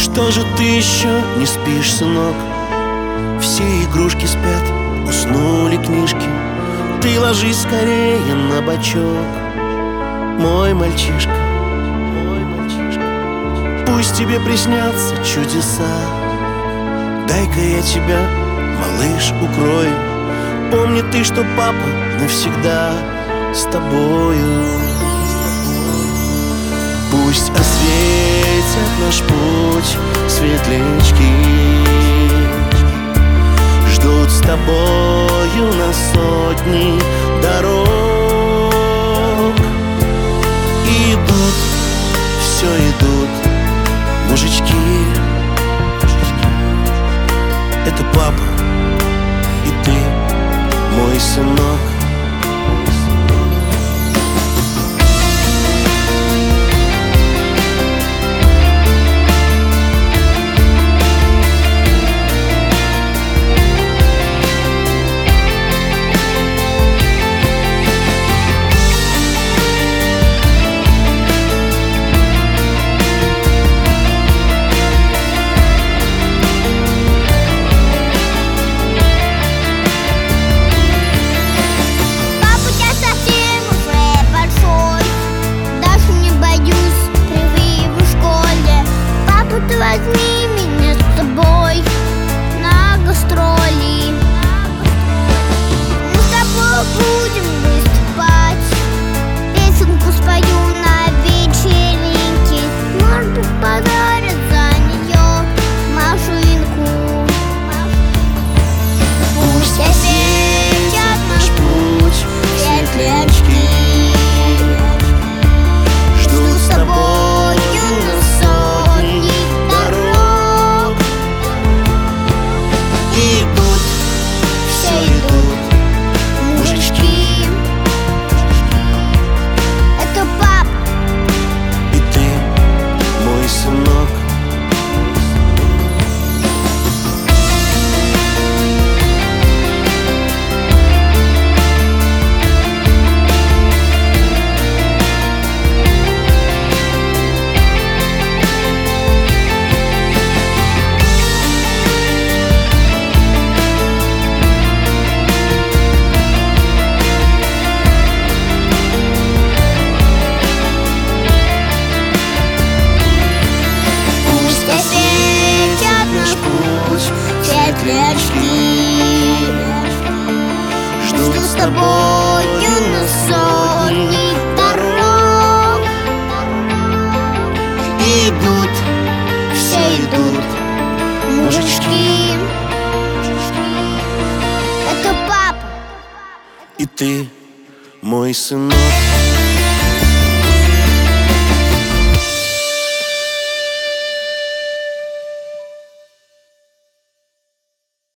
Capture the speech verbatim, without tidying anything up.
Что же ты еще не спишь, сынок? Все игрушки спят, уснули книжки. Ты ложись скорее на бочок, мой мальчишка, мой мальчишка. Пусть тебе приснятся чудеса. Дай-ка я тебя, малыш, укрою. Помни ты, что папа навсегда с тобою. Пусть осветят наш путь светлячки, ждут с тобою на сотни дорог. И идут, все идут мужички. Это папа и ты, мой сынок. Возьми меня с тобой на гастроли. Мы с тобой будем выступать, песенку спою на вечеринке. Может быть, подарят за нее машинку. Пусть осветят наш путь светлячки, ждут с тобою на сотни. Идут, все идут мужички. Это папа и ты, мой сынок. светлячки, ждут с тобою на сотни дорог. Идут, все идут мужички. Это папа и ты, мой сынок.